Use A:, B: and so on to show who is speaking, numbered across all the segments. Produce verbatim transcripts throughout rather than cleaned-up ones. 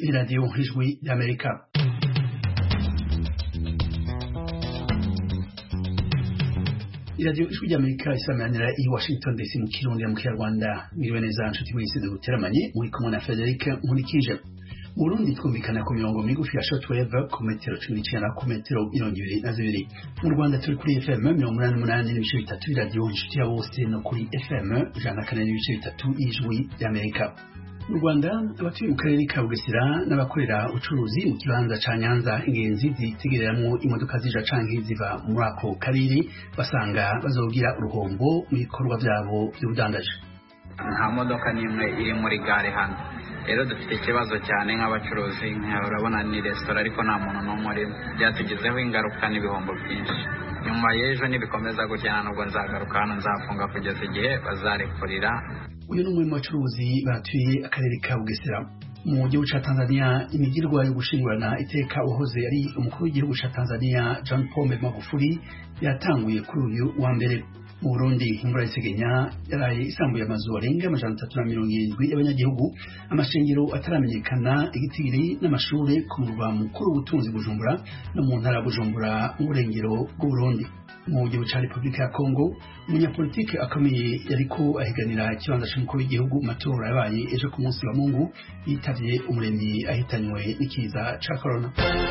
A: Radio Ijwi y'Amerika. Radio Ijwi y'Amerika isamanira i Washington D C mu Kirundi mu Kinyarwanda. Mwiriwe neza nshuti mwese duteramanye muri kumwe na Frederic Nkulikije. Mu Burundi twumvikana ku mirongo migufi ya shortwave ku metero cumi n'icenda ku metero mirongo ibiri na zibiri. Mu Rwanda turi kuri F M mirongo umunani n'umunani n'ibice bitatu radio inshuti ya bose no kuri F M ijana na kane n'ibice bitatu Ijwi y'Amerika. Mu Rwanda abatuye mu karere ka Bugesera n'abakorera ubucuruzi mu kibanza ca Nyanza ingenzi zitegereramwo imodoka zija canke ziva muri ako karere basanga bazogira uruhombo mu bikorwa vyabo vy'ubudandaji.
B: Nta modoka n'imwe iri muri gare hano, rero dufite ikibazo cyane nk'abacuruzi. Urabona ni restaurant ariko nta muntu n'umwe urimo, byatugizeho ingaruka n'ibihombo byinshi. Nyuma y'ejo nibikomeza gutya nubwo nzagaruka hano nzafunga kugeza igihe bazarekurira.
A: Uyu ni umwe mu bacuruzi batuye akarere ka Bugesera. Mu gihugu ca Tanzania imigirwa yo gushingurana iteka uwahoze ari umukuru w'igihugu ca Tanzania John Pombe Magufuli yatanguye kuri uyu wa mbere. Mu Burundi imvura y'isegenya yaraye isambuye amazu arenga amajana atatu na mirongo irindwi y'abanyagihugu, amashengero ataramenyekana, igitigiri n'amashure ku murwa mukuru w'ubutunzi Bujumbura no mu ntara Bujumbura mu burengero bw'Uburundi. Mu gihugu ca Republika ya Kongo umunyapolitike akomeye yariko ahiganira ikibanza c'umukuru w'igihugu mu matora yabaye ejo ku munsi wa Mungu yitavye umuremyi ahitanywe n'ikiza ca corona.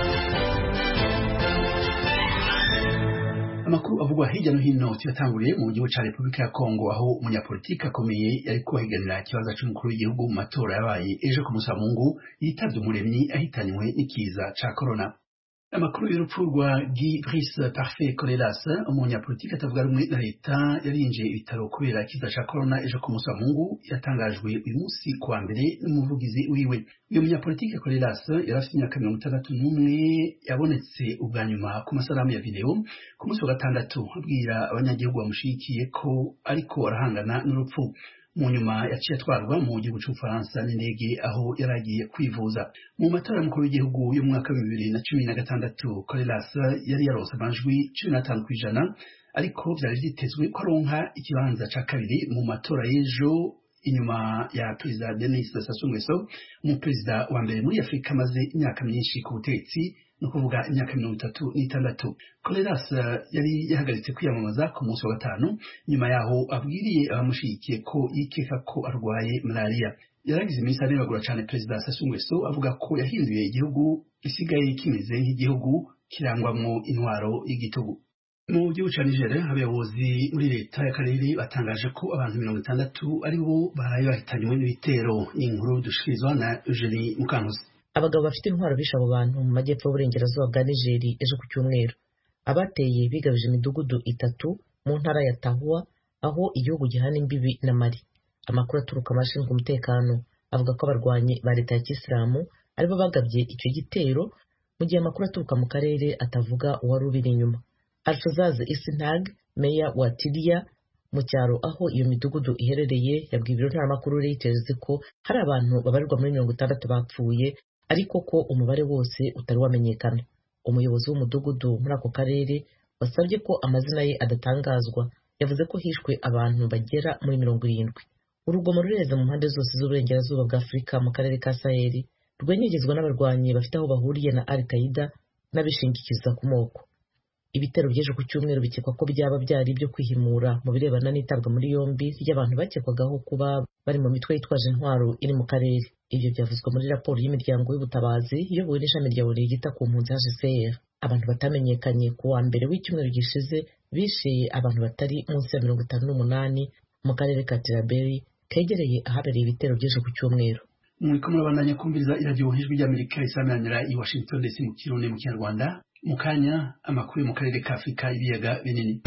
A: Amakuru avugwa hirya no hino tuyatanguriye mu gihugu ca Republika ya Kongo aho umunyapolitike akomeye yariko ahiganira ikibanza c'umukuru w'igihugu mu matora yabaye ejo ku munsi wa Mungu yitavye umuremyi ahitanywe n'ikiza ca corona. Amakuru y'urupfu rwa Guy Brice Parfait Colelas umunyapolitike atavuga rumwe na leta yarinjiye ibitaro kubera ikiza ca corona ejo ku munsi wa Mungu yatangajwe uyu munsi ku wa mbere n'umuvugizi wiwe. Uyu munyapolitike Colelas yari afite imyaka mirongo itandatu n'umwe yabonetse ubwa nyuma ku masanamu ya video ku munsi wa gatandatu abwira abanyagihugu bamushigikiye ko ariko arahangana n'urupfu. Mu nyuma yaciye atwarwa mu gihugu c'Ubufaransa n'indege aho yaragiye kwivuza. Mu matora y'umukuru w'igihugu y'umwaka wa bibiri na cumi na gatandatu Colelas yari yaronse amajwi cumi n'atanu kw'ijana, ariko vyari vyitezwe ko aronka ikibanza ca kabiri mu matora y'ejo inyuma ya Perezida Denis Sassou Nguesso, umuperezida wa mbere muri Afrika amaze imyaka myinshi ku butegetsi, no kuvuga imyaka mirongo itatu n'itandatu. Colelas yari yahagaritse kwiyamamaza ku munsi wa gatanu nyuma yaho abwiriye abamushigikiye ko yikeka ko arwaye malaria. Yaragize iminsi anebagura cane Perezida Sassou Nguesso avuga ko yahinduye igihugu gisigaye kimeze nk'igihugu kirangwamwo intwaro y'igitugu. Mu gihugu ca Niger abayobozi muri leta y'akarere batangaje ko abantu mirongo itandatu ari bo baraye bahitanywe n'ibitero. Inkuru dushikirizwa na Eugenie Mukankusi.
C: Abagabo bafite intwaro bishe abo bantu mu majyepfo y'uburengerazuba bwa Nigeri ejo ku cyumweru. Abateye bigabije imidugudu itatu mu ntara ya Tahua aho igihugu gihana imbibi na Mali. Amakuru aturuka mu bashinzwe umutekano avuga ko abarwanyi ba leta ya Kisilamu aribo bagabye icyo gitero, mu gihe amakuru aturuka mu karere atavuga uwari ubiri inyuma. Alfazaz Isintag, meya wa Tilia mu cyaro aho iyo midugudu iherereye, yabwiye ibiro ntaramakuru Reuters ko hari abantu babarirwa muri mirongo itandatu bapfuye, ariko ko umubare wose utari wamenyekana. Umuyobozi w'umudugudu muri ako karere wasabye ko amazina ye adatangazwa, yavuze ko hishwe abantu bagera muri mirongo irindwi. Urugomo rureze mu mpande zose z'uburengerazuba bwa Afurika mu karere ka Saheli rwenyegezwa n'abarwanyi bafite aho bahuriye na Al-Qaeda n'abishingikiza ku moko. Ibitero by'ejo ku cyumweru bikekwa ko byaba byari ibyo kwihimura mu birebana n'itabwa muri yombi ry'abantu bakekwagaho kuba bari mu mitwe yitwaje intwaro iri mu karere. Ibyo byavuzwe muri raporo y'imiryango y'ubutabazi iyobowe n'ishami rya Buri ryita ku mpunzi H C R. Abantu batamenyekanye ku wa mbere w'icyumweru gishize bishe abantu batari munsi ya mirongo itanu n'umunani mu karere ka Tilaberi kegereye ahabereye ibitero by'ejo ku cyumweru.
A: Muriko murabandanya kumviriza iradiyo Ijwi y'Amerika isamanira i Washington D C mu Kirundi mu Kinyarwanda. Mu kanya amakuru mu karere ka Afrika ibiyaga binini.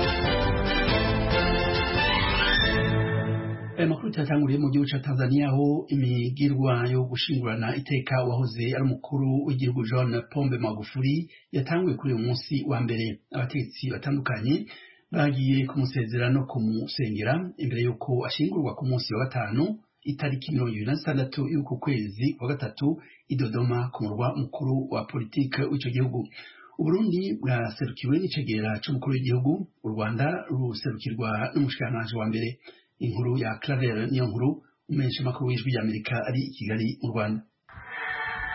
A: Aya makuru cyatanguriye mu gihugu ca Tanzania aho imigirwa yo gushingurana iteka wahoze ari umukuru w'igihugu John Pombe Magufuli yatanguye kuri uyu munsi wa mbere. Abategetsi batandukanye bagiye kumusezera no kumusengera imbere yuko ashingurwa ku munsi wa gatanu itariki mirongo ibiri na zitandatu y'uku kwezi kwa gatatu i Dodoma ku murwa mukuru wa politike w'ico gihugu. Uburundi bwaserukiwe n'icegera c'umukuru w'igihugu, u Rwanda ruserukirwa n'umushikiranganji wa mbere. Inkuru ya Claver niyo nkuru umenyesha makuru w'Ijwi y'Amerika ari i Kigali mu Rwanda.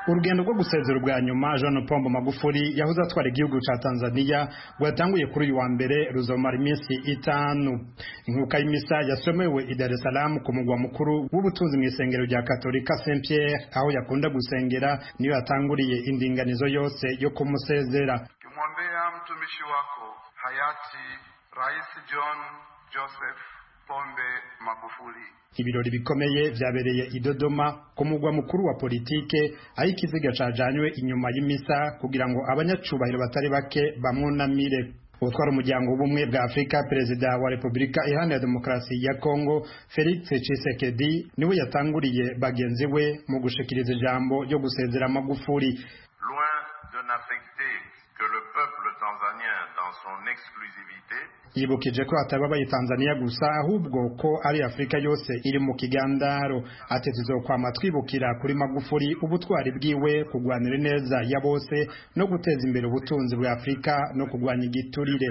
D: urugendo rwo gusezera ubwa nyuma John Pombe Magufuli yahoze atwara igihugu ca Tanzania rwatanguye kuri uyu wa mbere ruzomara iminsi itanu. Inkuka y'imisa yasomewe i Dar es Salaam ku mugwa mukuru w'ubutunzi mu isengero rya Katolika Saint Pierre, aho yakunda gusengera, niyo yatanguriye indinganizo yose yo kumusezera.
E: Kimwombea mtumishi wako hayati Rais John Joseph Pombe Magufuli.
D: Ibirori bikomeye vyabereye i Dodoma ku mugwa mukuru wa politike, aho ikiziga cajanywe inyuma y'imisa kugira ngo abanyacubahiro batari bake bamwunamire. Utwara umuryango w'ubumwe bwa Afrika, Perezida wa Repubulika Iharanira Demokarasi ya Kongo Felix Tshisekedi niwe yatanguriye bagenzi we mu gushikiriza ijambo ryo gusezera Magufuli.
E: Loin de n'affecter que le peuple tanzanien dans son exclusivité,
D: yibukije ko atababaye Tanzania gusa ahubwo ko ari Afrika yose iri mu kigandaro. Atezizo kwa matwibukira kuri Magufuli ubutwari bwiwe kugwanira neza ya bose no guteza imbere ubutunzi bwa Afrika no kugwanya igiturire.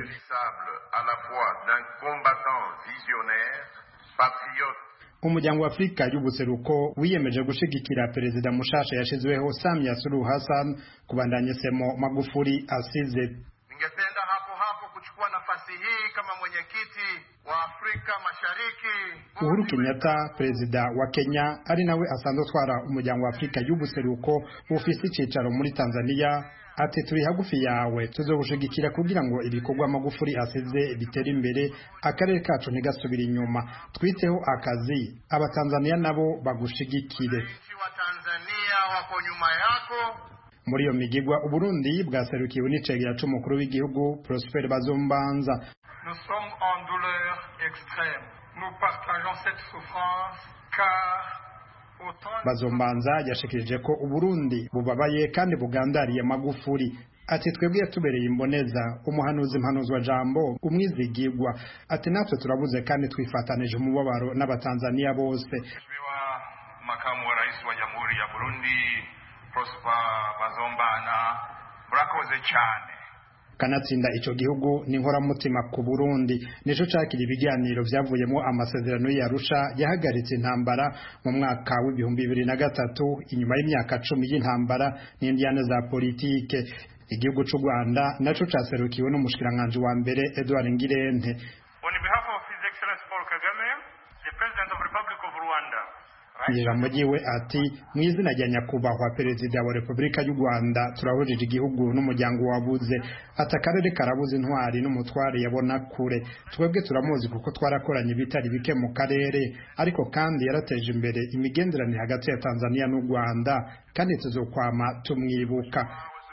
E: à la fois d'un combattant visionnaire, patriote.
D: Umuryango wa Afrika y'ubuseruko wiyemeje gushigikira perezida mushasha yashizweho Samia Suluhu Hassan kubandanya semo Magufuli asize.
E: Ningependa hapo hapo kuchukua nafasi hii kama mwenyekiti wa Afrika Mashariki.
D: Uhuru Kenyatta, perezida wa Kenya, ari nawe asanzwe twara umuryango wa Afrika y'ubuseruko ufise icicaro muri Tanzania, ati turi hagufi yawe tuzogushigikira kugira ngo ibikorwa Magufuli asize bitere imbere, akarere kacu ntigasubira inyuma, twiteho akazi, abatanzania nabo bagushigikire.
E: Wa Tanzania wako nyuma yako.
D: Muri iyo migigwa Uburundi bwaserukiwe n'icegera c'umukuru w'igihugu Prosper Bazombanza.
E: Nous sommes en douleur extrême. Nous partageons cette souffrance car
D: Bazombanza yashikirije ko Uburundi bubabaye kandi bugandariye Magufuli. Ati twebwe yatubereye imboneza, umuhanuzi mpanuzwa jambo, umwizigirwa. Ati natwe turabuze kandi twifatanije umubabaro n'abatanzania bose.
E: Mheshimiwa Makamu wa Rais wa Jamhuri ya Burundi Prosper Bazombana, murakoze cyane.
D: Kanatsinda ico gihugu ni nkoramutima ku Burundi, nico cakira ibiganiro vyavuyemo amasezerano y'Arusha yahagaritse intambara mu mwaka w'ibihumbi bibiri na gatatu inyuma y'imyaka cumi y'intambara n'indiyane za politike. Igihugu c'u Rwanda naco caserukiwe n'umushikiranganje wa mbere Edouard Ngirente.
E: On behalf of His Excellency Paul Kagame, the President of the Republic of Rwanda,
D: Yiramugiwe ati mwizina rya nyakubahwa perezida wa Republika y'u Rwanda turahurije igihugu n'umuryango wabuze, atakarere karabuze intwari n'umutware yabona kure. Twebwe turamuzi kuko twarakoranye bitari bike mu karere, ariko kandi yarateje imbere imigenderanire hagati ya Tanzania n'u Rwanda, kandi tuzokwama tumwibuka.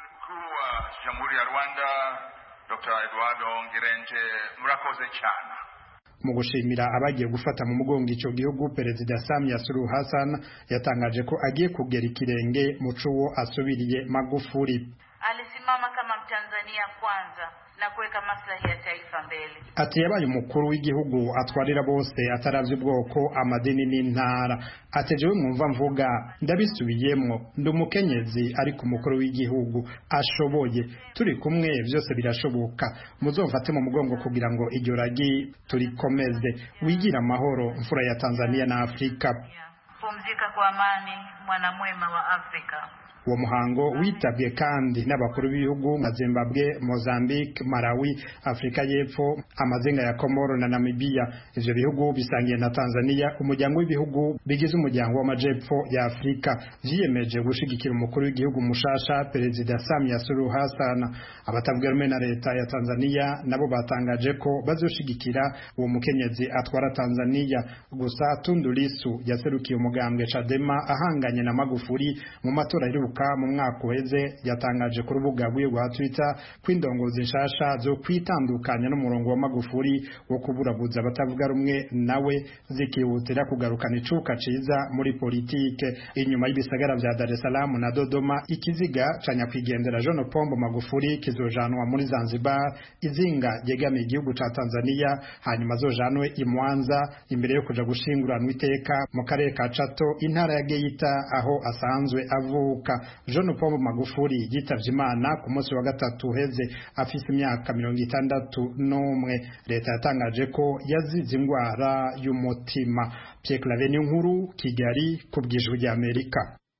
E: Jamhuri ya Rwanda Doctor Edouard Ngirente, murakoze cyane.
D: Mu gushimira abagiye gufata mu mugongo ico gihugu, Perezida Samia Suluhu Hassan yatangaje ko agiye kugera ikirenge mu cuwo asubiriye Magufuli.
F: Alisimama kama Mtanzania kwanza na kuweka maslahi ya taifa mbele.
D: Ati yabaye umukuru w'igihugu atwarira bose ataravye ubwoko, amadini n'intara. Ati jewe mwumva mvuga ndabisubiyemo, ndi umukenyezi ariko umukuru w'igihugu ashoboye, turi kumwe vyose birashoboka, muzomfate mu mugongo kugira ngo iryo ragi turikomeze, wigira amahoro mfura ya Tanzania na Afrika.
F: Pumzika kwa amani mwanamwema wa Afrika.
D: Uwo muhango witabwe kandi n'abakuru b'ibihugu nka Zimbabwe, Mozambique, Malawi, Afrika y'Epfo, amazinga ya Komoro na Namibia. Ivyo bihugu bisangiye na Tanzania umuryango w'ibihugu bigize umuryango w'amajepfo ya Afrika, vyiyemeje gushigikira umukuru w'igihugu mushasha Perezida Samia Suluhu Hassan. Abatavuga rumwe na leta ya Tanzania nabo batangaje ko bazoshigikira uwo mukenyezi atwara Tanzania. Gusa Tundu Lissu yaserukiye umugambwe Chadema ahanganye na Magufuli mu matora iruka mu mwaka uheze, yatangaje ku rubuga rwe rwa Twitter ko indongozi nshasha zo kwitandukanya n'umurongo wa Magufuli wo kuburabuza abatavuga rumwe nawe zikihutira kugarukana icuka ciza muri politike. Inyuma y'ibisagara vya Dar es Salaam na Dodoma, ikiziga ca nyakwigendera John Pombe Magufuli kizojanwa muri Zanzibar, izinga ryegamiye igihugu ca Tanzania, hanyuma zojanwe i Mwanza imbere yo kuja gushinguranwa iteka mu karere ka Chato, intara ya Geita, aho asanzwe avuka. John Pombe Magufuli yitavye Imana ku munsi wa gatatu uheze afise imyaka mirongo itandatu n'umwe. Leta yatangaje ko yazize ingwara y'umutima. Pierre Claver Nkuru, Kigali, ku bw'Ijwi ry'Amerika.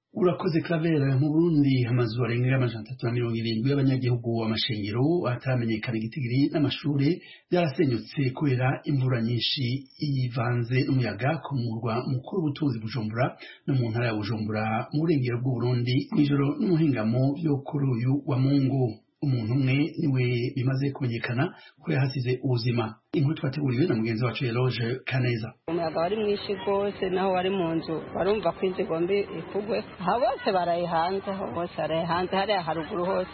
A: urakoze Claver. Mu Burundi amazu arenga amajana atatu na mirongo irindwi y'abanyagihugu amashengero ataramenyekana igitigiri n'amashure byarasenyutse kubera imvura nyinshi ivanze n'umuyaga ku murwa mukuru w'ubutunzi Bujumbura no mu ntara ya Bujumbura mu burengero bw'u Burundi mw'ijoro n'umuhingamo byo kuri uyu wa Mungu. Umuntu umwe niwe bimaze kumenyekana ko yahasize ubuzima. Inkuru twateguriwe na mugenzi wacu Eloge Kaneza.
G: Umuyaga wari mwinshi rwose naho wari mu nzu barumva ko inzu igomba ikugwe, aha bose barayihanze, bose barayihanze, hariya haruguru hose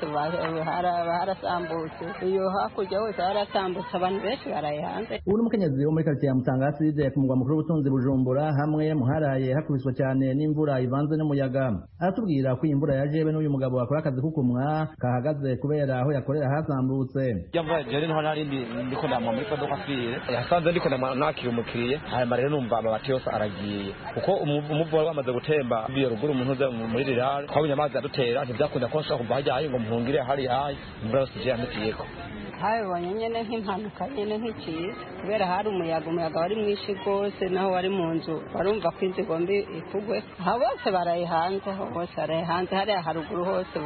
G: harasambutse, iyo hakurya hose harasambutse, abantu benshi barayihanze.
H: Ubu n'umukenyezi wo muri quartier ya Mutangasize ku mugwa mukuru w'ubutunzi Bujumbura hamwe muharaye hakubiswe cyane n'imvura ivanze n'umuyaga. Aratubwira ko iyi mvura yaje be n'uyu mugabo akora akazi kukumwa kahagaze kubera aho yakorera hasambutse.
I: Yamva jeri no harindi ndiko ndamwa muri kodoka fire yasanze ndiko nakira umukiriye hanyuma rero numva amabati yose aragiye kuko umuvu wari wamaze gutemba biyo ruguru umuntu uze muri rirare twabonye amazi adutera ntibyakunda ko nshaka kuva hajya ngo muhungire hari hayi imvura yose je yamutiyeko.
G: Habonye nyene nk'impanuka nyene nk'ikiza kubera hari umuyaga umuyaga wari mwinshi rwose naho wari mu nzu barumva ko inzu igomba ikugwe, aha bose barayihanze, bose barayihanze, hariya haruguru hose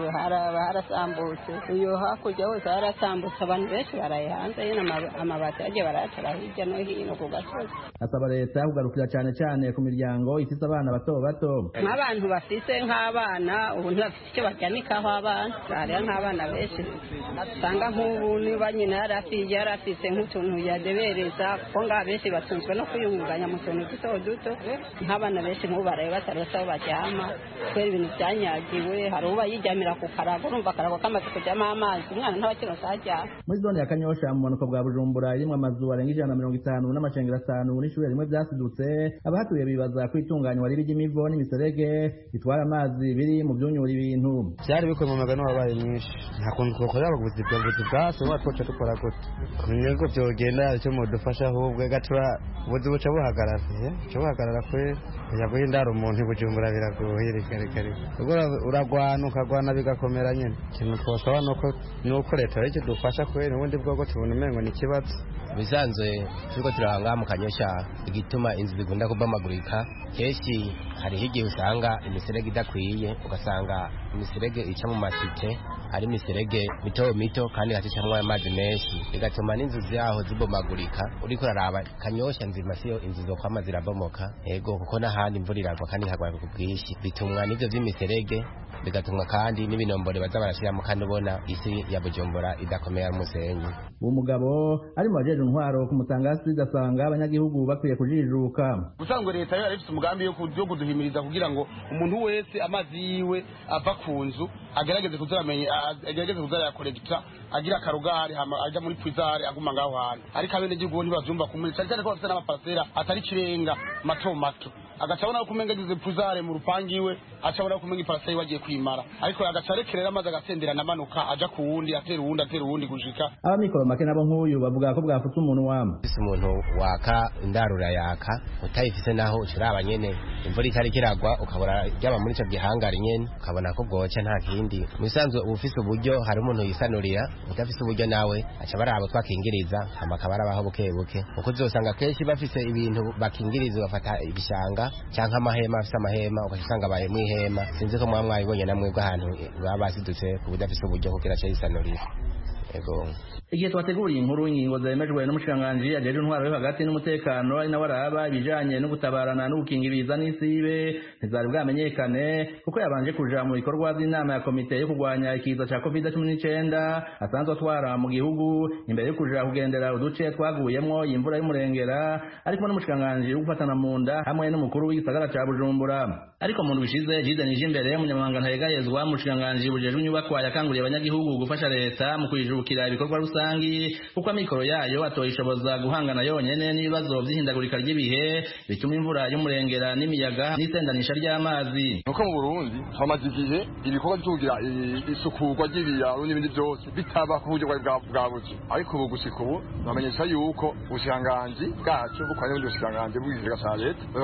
G: harasambutse, iyo hakurya hose harasambutse, abantu benshi barayihanze, nyine amabati yagiye barayatera hirya no hino ku gasozi.
H: Asaba leta kugarukira cyane cyane ku miryango ifise abana bato bato.
G: Nk'abantu bafise nk'abana ubu ntibafite icyo bajyanikaho abana, hariya nk'abana benshi usanga nk'ubu niba nyina yarafije yarafise nk'utuntu yadebereza ko ngaha benshi batunzwe no kuyunganya mu tuntu duto duto, nk'abana benshi nk'ubu baraye batarose aho baryama kubera ibintu byanyagiwe, hari uba yiryamira ku karago urumva akarago kamaze kujyamo amazi umwana ntabakironse aryama.
H: Muri zone ya Kanyosha mu manuko bwa Bujumbura irimwo amazu arenga ijana na mirongo itanu n'amashengero atanu n'ishure rimwe vyasidutse, abahatuye bibaza ko itunganywa ribi ry'imivo n'imiserege bitwara amazi biri mu vyunyura ibintu.
J: Vyari bikoye mu magana wabaye mwinshi nta kuntu twokorera abaguzi bwabuzi bwase wa twoca dukora gute kumenya ko byogenda icyo mudufasha ahubwo gatura ubuzi buca buhagarara cyo buhagarara kwe yagoye ndaro umuntu Bujumbura biragoye kare kare ubwo uragwana ukagwana bigakomera nyene kintu twosaba nuko nuko leta reke dufasha kwe n'ubundi bwo tubona umengo ni kibazo
K: bisanzwe turiko turahanga mu Kanyosha igituma inzu bigunda kubamagurika keshi hari higiye usanga imiserege idakwiye ugasanga imiserege ica mu matike ari imiserege mito mito kandi hacicamwo amazi menshi bigatuma n'inzu zaho zibomagurika uriko uraraba Kanyosha nzima siyo inzu zo kwama zirabomoka ego kuko n'ahandi imvura iragwa kandi hagwa ku bwinshi bitumwa n'ivyo vy'imiserege bigatumwa kandi n'ibinombore baza barashiramo kandi ubona isi ya Bujumbura idakomeye umusenyi.
H: Uwo mugabo ari mu bajeje intwaro ku Mutangasi gasanga abanyagihugu bakwiye kujijuka.
L: Usangwe leta yari ifite umugambi yo kuduhimiriza kugira ngo umuntu wese amazi yiwe ava ku nzu agerageze kuzamenye agerageze kuzayakorekta agira akarugari hama aja muri kwizare aguma ngaho hantu ariko abene gihugu ntibazumva kumuri cyane cyane ko bafite n'amapasera atari kirenga mato mato agacabona kumenga gize puzare mu rupangiwe acabona kumenga iparasera wagiye kwimara ariko agacarekerera amazi agasenderana amanuka aja ku wundi atera uwundi atera uwundi gushika.
H: Abamikoro make nabo nk'uyu bavuga ko bwafutse umuntu wama
K: isi umuntu waka indarura yaka utayifise naho ucuraba nyene imvura itari kiragwa ukabura ryaba muri ico gihangari nyene ukabona ko bwoca nta kindi musanzwe ubufise uburyo hari umuntu yisanurira udafise uburyo nawe aca barabo twakingiriza amakabara baho buke buke uko uzosanga kenshi bafise ibintu bakingiriza bafata ibishanga cyangwa amahema afise amahema ukasanga baye mwihema sinzi ko mwa mwabibonye namwe bw'ahantu baba basidutse kubudafise uburyo kugira cyo yisanurira ego.
H: Igihe twateguriye inkuru ingingo zemejwe n'umushikiranganji ajeje intwaro yo hagati n'umutekano ari nawe araba ibijanye no gutabarana no gukingiriza n'isibe ntizari bwamenyekane kuko yabanje kuja mu bikorwa by'inama ya komite yo kurwanya ikiza ca covid cumi n'icenda asanzwe atwara mu gihugu imbere yo kuja kugendera uduce twaguyemwo imvura y'umurengera ariko n'umushikiranganji wo gufatana mu nda hamwe n'umukuru w'igisagara ca Bujumbura. Ariko mu ndwishize jidanije imbere y'umunyamabanga ntayegayezwa umushikiranganji bujejwe inyubakwa yakanguriye abanyagihugu gufasha leta mu kwijukira ibikorwa rusangi kuko amikoro yayo atoyishoboza guhangana yonyene n'ibibazo by'ihindagurika ry'ibihe bituma imvura y'umurengera n'imiyaga n'isendanisha ry'amazi.
M: Nuko mu Burundi hamaze igihe ibikorwa byo kugira isukurwa ry'ibiyaro n'ibindi byose bitaba ku buryo bwa buji ariko ubu gushika ubu bamenyesha yuko ubushikiranganji bwacu bukoranye n'ubushikiranganji bw'igisiga ca leta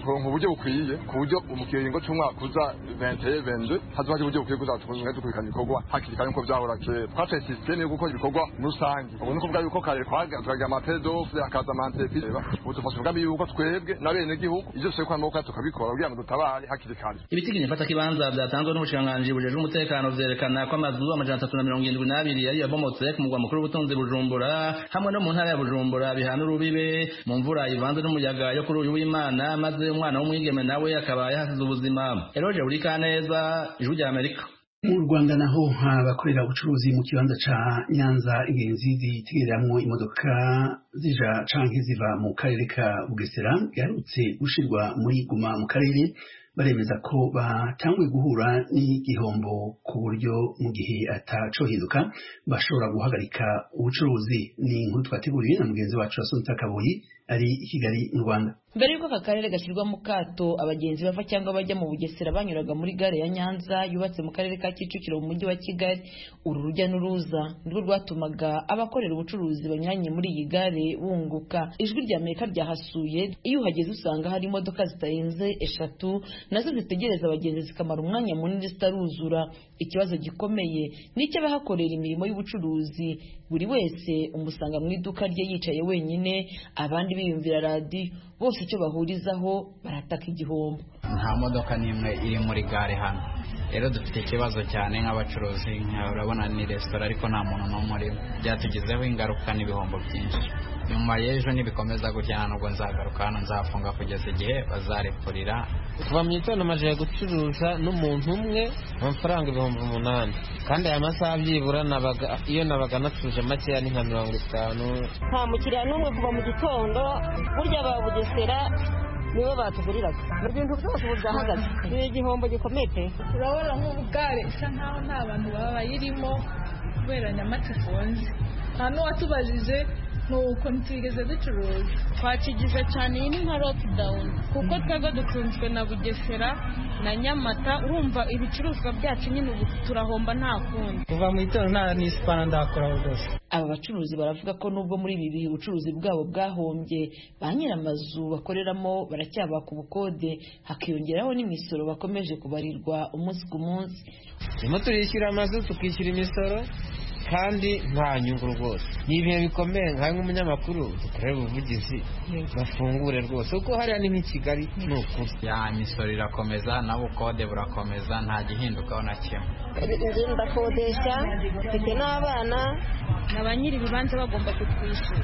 M: turonka uburyo bukwiye ku buryo umukiringo cy'umwaka uza vingt et un vingt deux hazoba uburyo bukwiye kuzatunga dukurikirana ibikorwa hakiri kare nko byahora kera twateye systeme yo gukora ibikorwa rusange ubu niko bwa yuko kare twaga twaga amapedofe akaza amantepise ubutufasha ubwami yuko twebwe nabene gihugu ivyo se kwa moka tukabikora kugira ngo dutabare hakiri kare.
H: Ibitigiri mfata kibanza byatanzwe n'ubushikiranganji bujejwe umutekano vyerekana ko amazu amajana atatu na mirongo irindwi n'abiri yari yabomotse ku mugwa mukuru w'ubutunzi Bujumbura hamwe no mu ntara ya Bujumbura bihana urubibe mu mvura ivanze n'umuyaga yo kuri uyu w'Imana maze umwana w'umwigeme nawe akaba yahasize ubuzima. Eroje Urikaneza, Ijwi rya Amerika.
A: Mu Rwanda naho abakorera ubucuruzi mu kibanza ca Nyanza ingenzi zitegereramwo imodoka zija canke ziva mu karere ka Bugesera yarutse gushirwa muri Guma mu karere baremeza ko batanguye guhura n'igihombo ku buryo mu gihe atacohinduka bashobora guhagarika ubucuruzi. Ni inkuru twateguriye na mugenzi wacu Assunta Kaboyi ari i Kigali mu Rwanda.
N: Mbere yuko aka karere gashyirwa mu kato abagenzi bava cyangwa bajya mu Bugesera banyuraga muri gare ya Nyanza yubatse mu karere ka Kicukiro mu mujyi wa Kigali. Uru rujya n'uruza nirwo rwatumaga abakorera ubucuruzi banyuranye muri iyi gare bunguka. Ijwi rya Amerika ryahasuye, iyo uhageze usanga hari imodoka zitarenze eshatu nazo zitegereza abagenzi zikamara umwanya munini zitaruzura. Ikibazo gikomeye ni icy'abahakorera imirimo y'ubucuruzi, buri wese umusanga mu iduka rye yicaye wenyine, abandi biyumvira radiyo, bose icyo bahurizaho barataka igihombo.
B: Nta modoka n'imwe iri muri gare hano, rero dufite ikibazo cyane nk'abacuruzi. Urabona ni resitora ariko nta muntu n'umwe urimo, byatugizeho ingaruka n'ibihombo byinshi. Nyuma y'ejo nibikomeza gutya nubwo nzagaruka hano nzafunga kugeza igihe bazarekurira.
O: Kuva mu gitondo amaze gucuruza n'umuntu umwe amafaranga ibihumbi umunani, kandi aya masaha byibura nabaga iyo nabaga natuje makeya ni nka mirongo itanu.
P: Nta mukiriya n'umwe kuva mu gitondo, burya ba Bugesera nibo batuguriraga ibintu byose ubu byahagaze. Ni igihombo gikomeye pe.
Q: Urabona nk'ubu gare isa nkaho nta bantu baba bayirimo kubera Nyamata ifunze. Nta n'uwatubajije nuko ntigeze ducuruza.
R: Twakigize cyane, iyi ni nka lockdown kuko twebwe dukunzwe na Bugesera na Nyamata, urumva ibicuruzwa byacu nyine ubu turahomba nta kundi.
O: Kuva mu gitondo nta n'isipana ndakora rwose.
N: Aba bacuruzi baravuga ko nubwo muri ibi bihe ubucuruzi bwabo bwahombye, ba nyir'amazu bakoreramo baracyabaka ubukode, hakiyongeraho n'imisoro bakomeje kubarirwa umunsi ku munsi.
O: Turimo turishyura amazu tukishyura imisoro kandi nta nyungu rwose. Ni ibihe bikomeye nka nk'umunyamakuru dukorera ubuvugizi bafungure rwose kuko hariya ni nk'Ikigali ni ukuri.
B: Ya imisoro irakomeza na bukode burakomeza, nta gihindukaho na kimwe.
P: Inzu ndakodesha, mfite n'abana,
R: na ba nyiri ibibanza bagomba kutwishyura.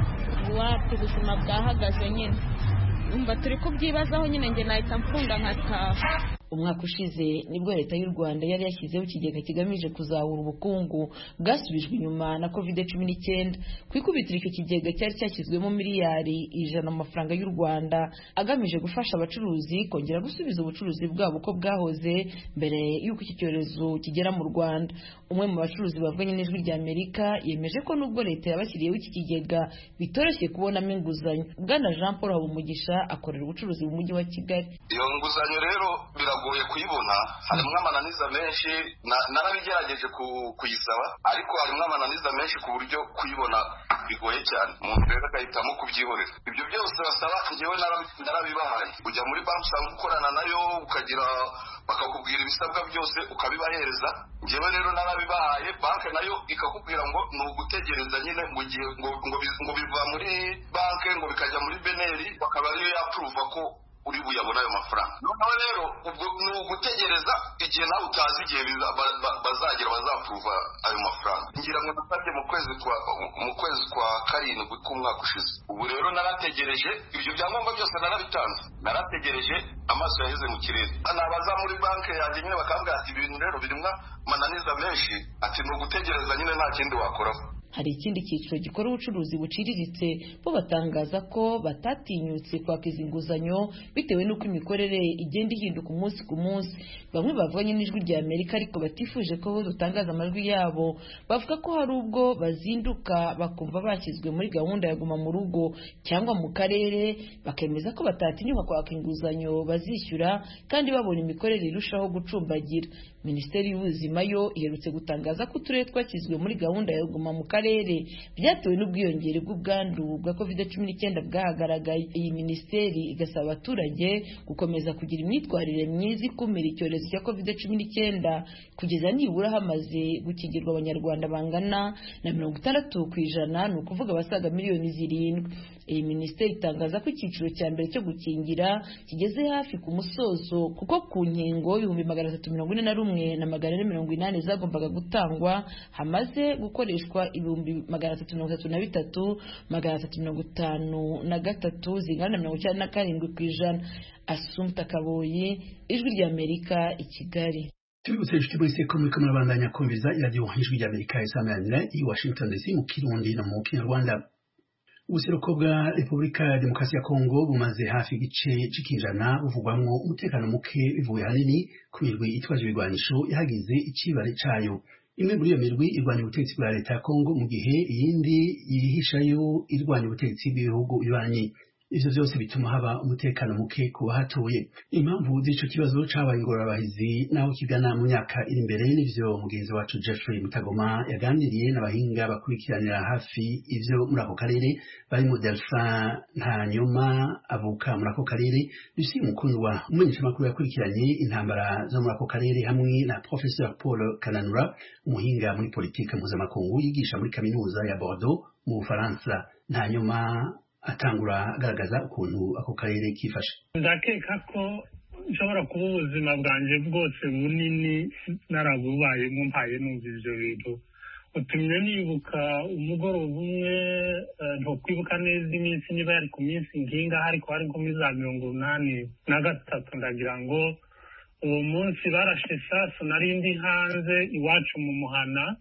R: Wapi ubuzima bwahagaze nyine, umva turi kubyibazaho nyine, njye nahita mfunda nkataha.
N: Umwaka ushize nibwo leta y'u Rwanda yari yashyizeho ikigega kigamije kuzahura ubukungu bwasubijwe inyuma na covid cumi n'icyenda. Ku ikubitiro icyo kigega cyari cyashyizwemo miliyari ijana mu mafaranga y'u Rwanda agamije gufasha abacuruzi kongera gusubiza ubucuruzi bwabo uko bwahoze mbere y'uko iki cyorezo kigera mu Rwanda. Umwe mu bacuruzi bavuganye n'Ijwi rya Amerika yemeje ko nubwo leta yabashyiriyeho iki kigega bitoroshye kubonamo inguzanyo. Bwana Jean Paul Habumugisha akorera ubucuruzi mu mujyi wa Kigali.
S: Iyo nguzanyo rero biragoye kuyibona, harimo amananiza menshi, narabigerageje kuyisaba ariko harimo amananiza menshi ku buryo kuyibona bigoye cyane, umuntu rero agahitamo kubyihorera. Ibyo byose basaba njyewe narabibahaye, ujya muri banki usanga ukorana nayo ukagira bakakubwira ibisabwa byose ukabibahereza. Njyewe rero narabibahaye, banki nayo ikakubwira ngo ni ugutegereza nyine mu gihe ngo ngo biva muri banki ngo bikajya muri beneri bakaba ariyo yapuruva ko uri buyabona ayo mafaranga. Noneho rero ubwo ni ugutegereza igihe nawe utazi igihe bazagera bazapuruva ayo mafaranga. Ngira ngo nasabye mu kwezi kwa mu kwezi kwa karindwi k'umwaka ushize. Ubu rero narategereje, ibyo byangombwa byose narabitanze, narategereje amaso yaheze mu kirere. Nabaza muri banki yanjye nyine bakavuga ati ibintu rero birimwa mananiza menshi, ati ni ugutegereza nyine nta kindi wakoraho.
N: Hari ikindi cyiciro gikora ubucuruzi buciriritse, bo batangaza ko batatinyutse kwaka izi nguzanyo bitewe n'uko imikorere igenda ihinduka umunsi ku munsi. Bamwe bavuganye n'Ijwi rya Amerika ariko batifuje ko dutangaza amajwi yabo, bavuga ko hari ubwo bazinduka bakumva bashyizwe muri gahunda ya guma mu rugo cyangwa mu karere, bakemeza ko batatinyuka kwaka inguzanyo bazishyura kandi babona imikorere irushaho gucumbagira. Minisiteri y'Ubuzima yo iherutse gutangaza ko uturere twashyizwe muri gahunda ya guma mu karere karere byatewe n'ubwiyongere bw'ubwandu bwa covid cumi n'icyenda bwahagaragaye. Iyi minisiteri igasaba abaturage gukomeza kugira imyitwarire myiza ikumira icyorezo cya covid cumi n'icyenda kugeza nibura hamaze gukingirwa abanyarwanda bangana na mirongo itandatu ku ijana, ni ukuvuga abasaga miliyoni zirindwi. Iyi minisiteri itangaza ko icyiciro cya mbere cyo gukingira kigeze hafi ku musozo, kuko ku nkingo ibihumbi magana atatu mirongo ine na rumwe na magana ane mirongo inani zagombaga gutangwa hamaze gukoreshwa ibihumbi magana atatu mirongo itatu na bitatu magana atatu mirongo itanu na gatatu zingana na mirongo icyenda na karindwi ku ijana. Assumpta Kaboyi, Ijwi ry'Amerika, i Kigali.
A: tubibutse inshuti mwese ko muriko murabandanya kumviza iradiyo Ijwi ry'Amerika isamanira i Washington D C mu Kirundi no mu Kinyarwanda. Ubuseruko bwa Repubulika ya Demokarasi ya Kongo bumaze hafi igice cy'ikinjana buvugwamwo umutekano muke bivuye hanini ku mirwi itwaje ibigwanisho yahagize icibare cayo. Imwe muri iyo mirwi irwanya ubutegetsi bwa leta ya Kongo mu gihe iyindi yihishayo irwanya ubutegetsi bw'ibihugu bibanyi. Ivyo vyose bituma haba umutekano muke ku bahatuye. Impamvu z'ico kibazo cabaye ingorabahizi naho kigana mu myaka iri imbere n'ivyo mugenzi wacu Jeffrey Mutagoma yaganiriye n'abahinga bakurikiranira hafi ivyo muri ako karere barimo Delphin Ntanyoma avuka muri ako karere, Lucie Mukundwa umumenyeshamakuru yakurikiranye intambara zo muri ako karere, hamwe na Professeur Paul Kananura umuhinga muri politike mpuzamakungu yigisha muri kaminuza ya Bordeaux mu Bufaransa. Ntanyoma atangura agaragaza ukuntu ako karere kifashe.
T: Ndakeka ko nshobora kuba ubuzima bwanjye bwose bunini narabubayemo mpaye numva ivyo bintu. Utumye nibuka umugoroba umwe, ntokwibuka neza iminsi niba yari ku minsi nkinga ariko hari nko muri za mirongo umunani na gatatu, ndagira ngo uwo munsi barashe isasu nari ndi hanze iwacu mu muhana.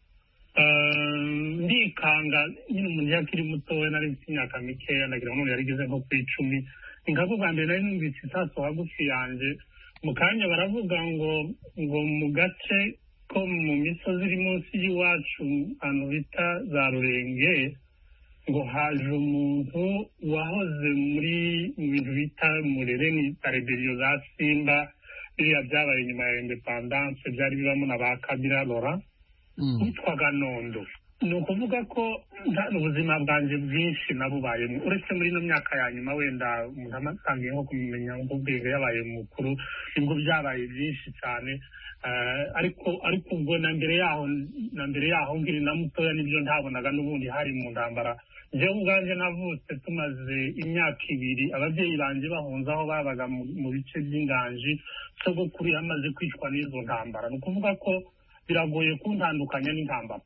T: Ndikanga nyine umuntu yakiri mutoya nari mfite imyaka mikeya, ndagira ngo none yarigeze nko ku icumi. Ingabo bwa mbere nari numvise isasu hagufi yanjye, mu kanya baravuga ngo ngo mu gace ko mu misozi iri munsi y'iwacu ahantu bita za Rurenge ngo haje umuntu wahoze muri mu bintu bita Murere ni rebelliyo za Simba, biriya byabaye nyuma ya independance byari bibamo na ba Kabila Laurent witwaga Nondo. Ni ukuvuga ko ubuzima bwanjye bwinshi nabubayemo, uretse muri ino myaka ya nyuma wenda umuntu amatangiye nko kumenya nk'ubwenge yabaye mukuru nibwo byabaye byinshi cyane. ariko ariko ubwo na mbere yaho na mbere yaho ngiri na mutoya nibyo ntabonaga n'ubundi hari mu ndambara. Njyewe ubwanjye navutse tumaze imyaka ibiri ababyeyi banjye bahunze aho babaga mu bice by'inganji, sogokuru yamaze kwicwa n'izo ntambara. Ni ukuvuga ko biragoye kuntandukanya n'intambara.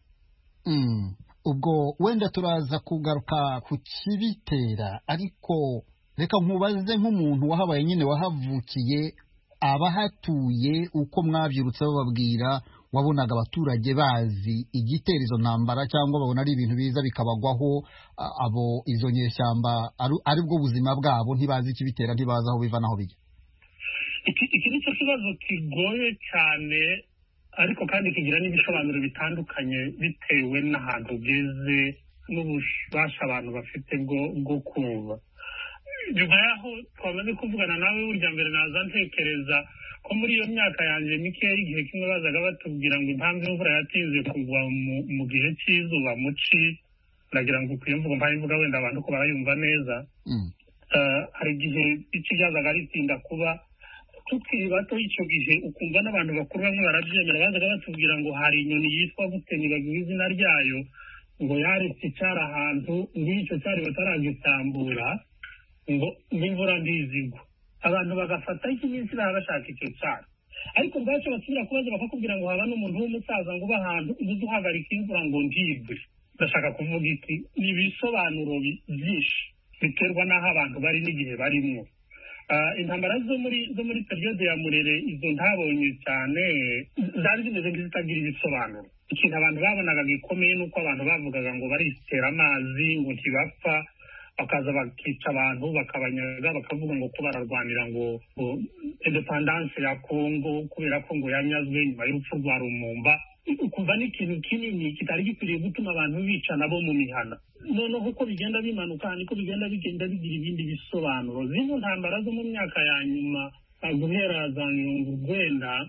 U: Ubwo wenda turaza kugaruka ku kibitera, ariko reka nkubaze nk'umuntu wahabaye nyine wahavukiye, abahatuye uko mwabyirutse bababwira, wabonaga abaturage bazi igitera izo ntambara cyangwa babona ari ibintu biza bikabagwaho, abo izo nyeshyamba ari bwo buzima bwabo, ntibazi ikibitera, ntibazi aho biva naho bijya?
T: Iki ni cyo kibazo kigoye cyane, ariko kandi kigira n'ibisobanuro bitandukanye bitewe n'ahantu ugeze n'ububasha abantu bafite bwo kumva. Nyuma yaho twamaze kuvugana nawe burya mbere naza ntekereza ko muri iyo myaka yanjye mikeya igihe kimwe bazaga batubwira ngo impamvu imvura yatinze kugwa mu gihe cy'izuba muci, ndagira ngo ukwiye mvuga mbaye mvuga wenda abantu ko barayumva neza. Hari igihe iki byazaga ritinda kuba tukiri bato, icyo gihe ukumva n'abantu bakuru bamwe barabyemera, bazaga batubwira ngo hari inyoni yitwa gute nibagiwe izina ryayo, ngo yaretse icyari ahantu ng'icyo cyari bataragisambura, ngo n'imvura ndizigwa. Abantu bagafata ikiminsi baba bashaka icyo cyari, ariko ubwacu basubira kubaza bakakubwira ngo haba n'umuntu w'umusaza ngo uba ahantu uzi uhagarika imvura ngo ndigwe. Ndashaka kuvuga iki, ni ibisobanuro byinshi biterwa n'aho abantu bari n'igihe barimo. Intambara zo muri zo muri periode ya Murere izo ntabonye cyane, zari zimeze nk'izitagira ibisobanuro. Ikintu abantu babonaga gikomeye nuko abantu bavugaga ngo baritera amazi ngo ntibapfa, bakaza bakica abantu bakabanyaga, bakavuga ngo ko bararwanira ngo independance ya Congo kubera ko ngo yanyazwe nyuma y'urupfu rwa Lumumba. Ukumva ni ikintu kinini kitari gikwiriye gutuma abantu bicana bo mu mihana. Noneho uko bigenda bimanuka niko bigenda bigenda bigira ibindi bisobanuro. Zino ntambara zo mu myaka ya nyuma guhera za mirongo urwenda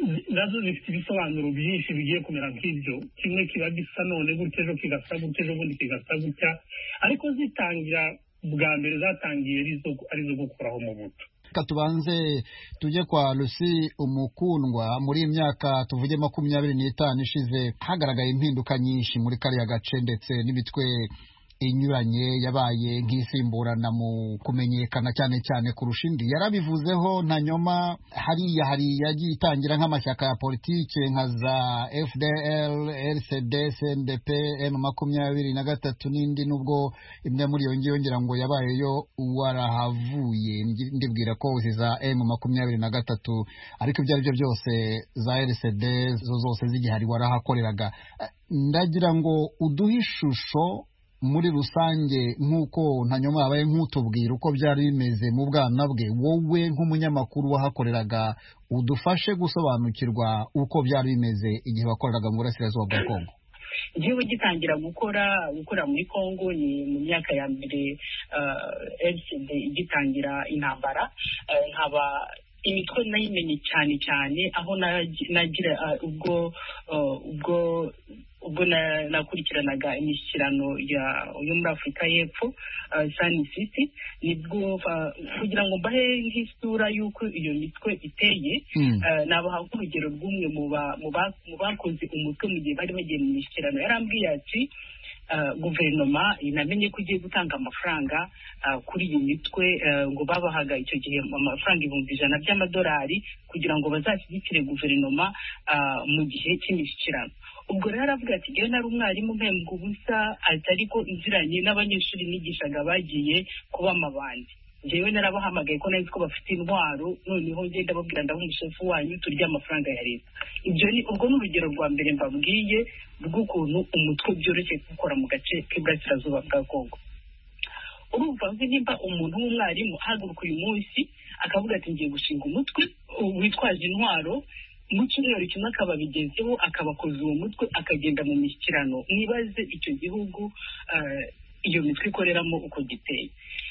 T: nazo zifite ibisobanuro byinshi bigiye kumera nk'ibyo, kimwe kiba gisa none gutya ejo kigasa gutya ejo bundi kigasa gutya, ariko zitangira bwa mbere zatangiye arizo gukuraho mu buto.
U: Tubanze tujye kwa Lucy Umukundwa. Muri imyaka tuvuge makumyabiri n'itanu ishize hagaragaye impinduka nyinshi muri kariya gace ndetse n'imitwe inyuranye yabaye nk'isimburana mu kumenyekana cyane cyane kurusha indi. Yarabivuzeho nta nyoma hariya hari yagiye itangira nk'amashyaka ya politike nka za F D L, L C D, C N D P, M makumyabiri na gatatu n'indi, nubwo imwe muri iyo ngiyo ngira ngo yabayeyo warahavuye, ndibwira ko za M makumyabiri na gatatu, ariko ibyo ari byo byose za L C D zo zose zigihari warahakoreraga. Ndagira ngo uduhe ishusho muri rusange nk'uko ntanyuma yabaye nk'utubwira uko byari bimeze mu bwana bwe, wowe nk'umunyamakuru wahakoreraga udufashe gusobanukirwa uko byari bimeze igihe wakoreraga mu burasirazuba bwa Kongo.
C: Igihe gitangira gukora gukora muri Kongo ni mu myaka ya mbere L C D igitangira intambara, nkaba imitwe nayimenye cyane cyane aho nagira ubwo ubwo ubwo nakurikiranaga imishyikirano yo muri Afurika y'Epfo, Sun City, nibwo kugira ngo mbahe nk'isura y'uko iyo mitwe iteye, nabaha urugero rw'umwe mu bakoze umutwe mu gihe bari bagiye mu mishyikirano. Yarambwiye ati guverinoma inamenye ko igiye gutanga amafaranga kuri iyi mitwe, ngo babahaga icyo gihe amafaranga ibihumbi ijana by'amadolari kugira ngo bazashyigikire guverinoma mu gihe cy'imishyikirano. Ubwo rero aravuga ati ngewe nari umwarimu mpembwa ubusa, ati ariko nziranye n'abanyeshuri nigishaga bagiye kuba amabandi, ngewe narabahamagaye ko nari ko bafite intwaro, noneho ngenda babwira ndaho umushefu wanyu turya amafaranga ya leta. Ibyo ni ubwo ni urugero rwa mbere mbabwiye rw'ukuntu umutwe byoroshye gukora mu gace k'iburasirazuba bwa Kongo. Urumva nzi nimba umuntu w'umwarimu ahaguruka uyu munsi akavuga ati ngiye gushinga umutwe witwaje intwaro, mu cyumweru kimwe akaba bigezeho, akabakoza uwo mutwe akagenda mu mishyikirano, nibaze icyo gihugu iyo mitwe ikoreramo uko giteye.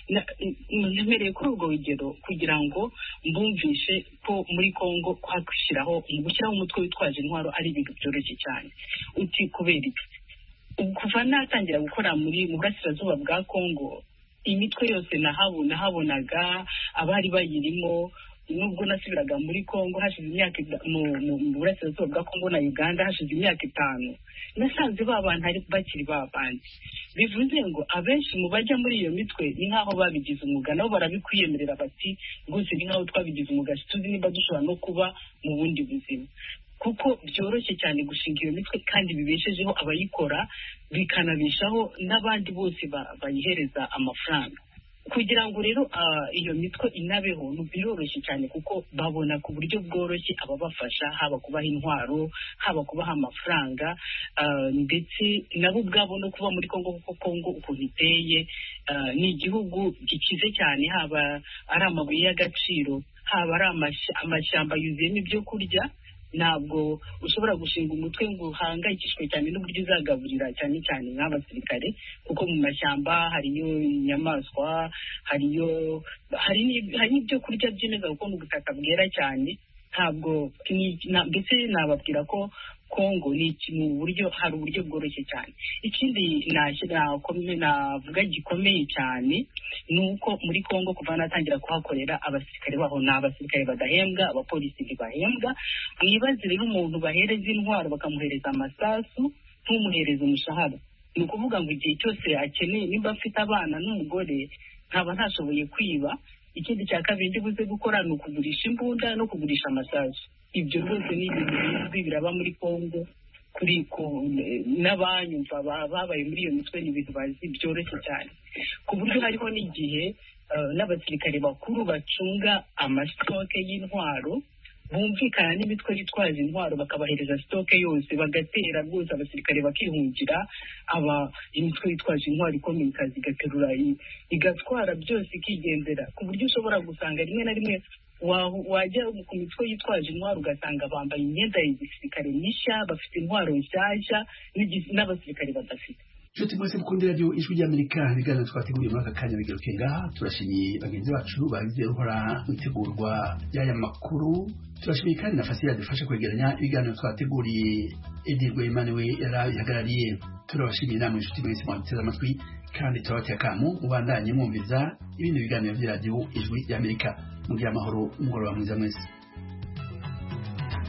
C: Nemereye kuri urwo rugero kugira ngo mbumvishe ko muri Kongo kwakwishyiraho mu gushyiraho umutwe witwaje intwaro ari ibintu byoroshye cyane. Uti kubera iki? Kuva natangira gukora muri mu burasirazuba bwa Kongo, imitwe yose nahabonaga abari bayirimo, nubwo nasubiraga muri Kongo hashize imyaka mu burasirazuba bwa Kongo na Uganda hashize imyaka itanu, nasanze babana ari bakiri babandi. Bivuze ngo abenshi mu bajya muri iyo mitwe ni nk'aho babigize umwuga, nabo barabikwiyemerera bati rwose ni nk'aho twabigize umwuga, tuzi niba dushobora no kuba mu bundi buzima, kuko byoroshye cyane gushinga iyo mitwe kandi bibeshejeho abayikora, bikanabeshaho n'abandi bose bayihereza amafaranga. Kugira ngo rero iyo mitwe inabeho biroroshye cyane kuko babona ku buryo bworoshye ababafasha, haba kubaha intwaro, haba kubaha amafaranga, ndetse nabo ubwabo no kuba muri Kongo, kuko Kongo ukuntu iteye ni igihugu gikize cyane, haba ari amabuye y'agaciro, haba ari amashyamba yuzuyemo ibyo kurya. Ntabwo ushobora gushinga umutwe ngo uhangayikishwe cyane n'uburyo uzagaburira cyane cyane nk'abasirikare, kuko mu mashyamba hariyo inyamaswa, hariyo hari n'ibyo kurya byemeza kuko ni ubutaka bwera cyane. Ntabwo mbese nababwira ko Kongo ni mu buryo hari uburyo bworoshye cyane. Ikindi navuga gikomeye cyane ni uko muri Kongo kuva natangira kuhakorera, abasirikare baho ni abasirikare badahembwa, abapolisi ntibahembwa. Mwibaze rero umuntu bahereza intwaro bakamuhereza amasasu ntumuhereze umushahara, ni ukuvuga ngo igihe cyose akeneye, nimba afite abana n'umugore, nkaba ntashoboye kwiba. Ikindi cya kabiri ndi buze gukora ni ukugurisha imbunda no kugurisha amasasu. Ibyo rwose ni ibintu bizwi biraba muri Kongo, kuri n'abanyumva babaye muri iyo mitwe ni ibintu bazi byoroshye cyane, ku buryo hariho n'igihe n'abasirikare bakuru bacunga amasitoke y'intwaro bumvikana n'imitwe yitwaje intwaro, bakabahereza sitoke yose bagatera rwose, abasirikare bakihungira, aba imitwe yitwaje intwaro ikomeye ikazi igaterura igatwara byose ikigendera, ku buryo ushobora gusanga rimwe na rimwe wajya ku mitwe yitwaje intwaro ugasanga bambaye imyenda ya gisirikare mishya, bafite intwaro nshyashya n'abasirikare badafite.
A: Nshuti mwese mukunda radio Ijwi ry'Amerika ibiganiro twateguriye muri aka kanya bigaruke ngaha turashimiye bagenzi bacu bagize ruhora itegurwa y'aya makuru turashimiye kandi na Fasila dufasha kwegeranya ibiganiro twateguriye Edirwe Emmanuel yarabihagarariye turabashimiye namwe nshuti mwese mwateze amatwi kandi turabateye akamu mubandanye mwumviza ibindi biganiro by'iradio Ijwi ry'Amerika mugira amahoro umugoroba mwiza mwese.